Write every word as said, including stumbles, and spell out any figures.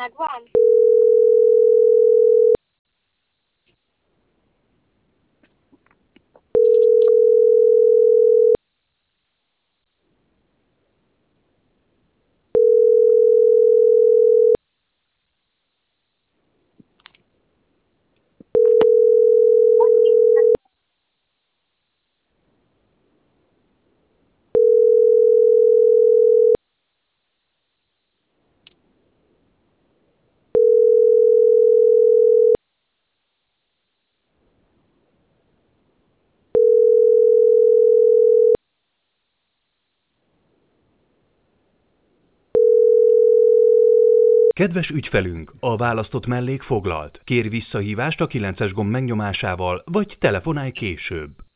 Megvan? Kedves ügyfelünk, a választott mellék foglalt. Kér visszahívást a kilences gomb megnyomásával, vagy telefonálj később.